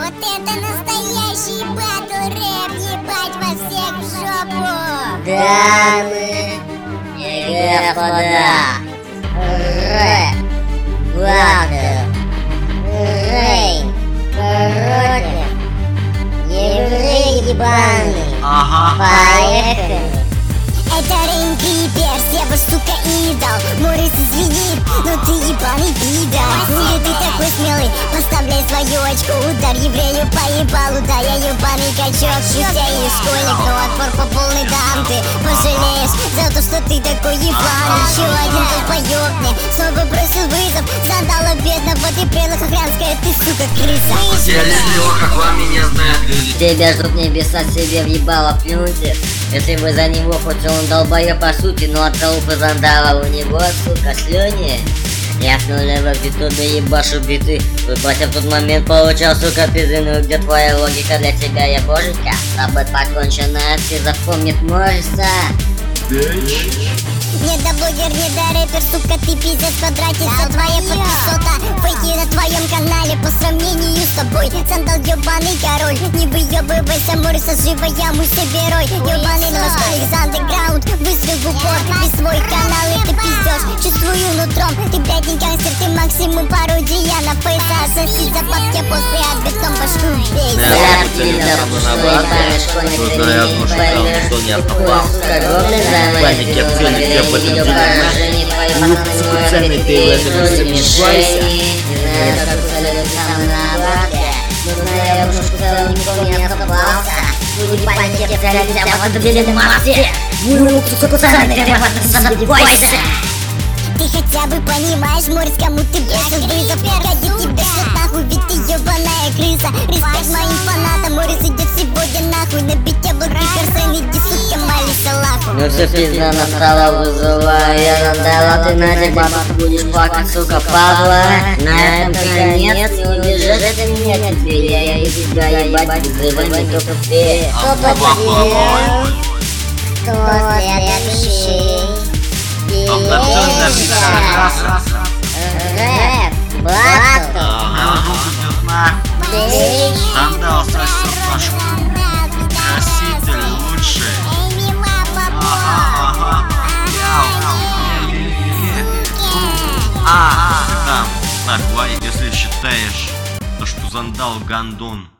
Вот это настоящий батл рэп, ебать вас всех в жопу! Дамы и господа, рэп, батл, Рейн, против, еврей ебаный, поехали! Это Рейн Криперс, я ваш, сука, идол. Морис извинит, но ты ебаный пидор. Хули ты такой смелый, поставляй свою очко. Удар еврею по ебалу, да я ебаный качок. Пусть я и школьник, но отпор по полной дам. Ты пожалеешь за то, что ты такой ебаный. Еще один долбоёб мне снова бросил вызов. Задала бедного, ты прелых охрянская, ты, сука, крыса. Я люблю, как вам меня знают люди. Тебя ждут небеса, себе въебало плюньте. Если бы за него, хоть он долбоёб по сути, но от толпы зандала у него, сука, слюни. Я с нулевых в ютубе ебашу биты. Выплатив в тот момент получал, сука, пизды. Ну где твоя логика, для тебя я боженька? С тобой покончено, все запомнит Морриса. Не да блогер, не да рэпер, сука, ты пиздец потратится. Твоя подписота, фейки на твоем канале. По сравнению с тобой, сандал ебаный король. Не выебывайся, Морриса, живо яму себе рой. Ебаный новостной из андеграунд, выстрел в упор. Без свой канал и ты пиздешь, чувствую нутром. Ты, блядь, не гангстер, ты максимум пародия на фейса. Соси за бабки, после обедом башку бей. Я пиздец, что ебаный школьник, ты не поймешь. Паник, я ценник, я в этом Видео специально ты в этом не сомневайся. Не знаю, как целый сам на обратке. Но знаю, что целый никто не откопался. Люди паники, вцелись, а вот добили массе. Ну, сука, сами сомневайся. Ты хотя бы понимаешь, Морис, кому ты бросил вызов. Гадит тебя что нахуй, ведь ты ебаная крыса. Респект моим фанатам, Морис идет сегодня нахуй. Набить яблок и персен, иди, сука, молись Аллаху. Ну все пизда настала, вызываю я надала. Ты на тебя будешь плакать, сука, падла. На этом конец, не убежишь от меня теперь. Я и тебя ебать, вызывай только ты. Кто потерял? Кто следующий? Рэп, батл, Сандал сосет башку. Краситель лучший. Ты там, так, если считаешь, то что Зандал гандон.